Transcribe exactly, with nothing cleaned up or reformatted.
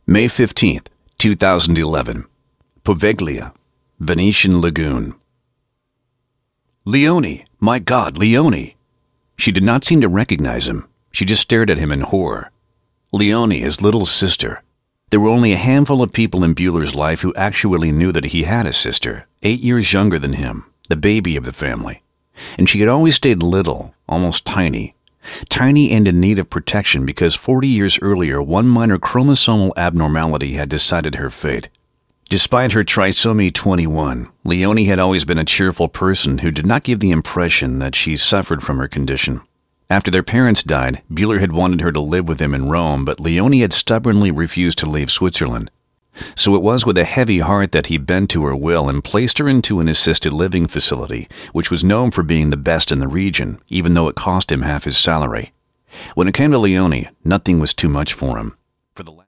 May fifteenth, two thousand eleven. Poveglia, Venetian Lagoon. Leone! My God, Leone! She did not seem to recognize him. She just stared at him in horror. Leone, his little sister. There were only a handful of people in Bueller's life who actually knew that he had a sister, eight years younger than him, the baby of the family. And she had always stayed little, almost tiny. Tiny and in need of protection because forty years earlier, one minor chromosomal abnormality had decided her fate. Despite her trisomy twenty-one, Leone had always been a cheerful person who did not give the impression that she suffered from her condition. After their parents died, Bueller had wanted her to live with him in Rome, but Leone had stubbornly refused to leave Switzerland. So it was with a heavy heart that he bent to her will and placed her into an assisted living facility, which was known for being the best in the region, even though it cost him half his salary. When it came to Leone, nothing was too much for him. For the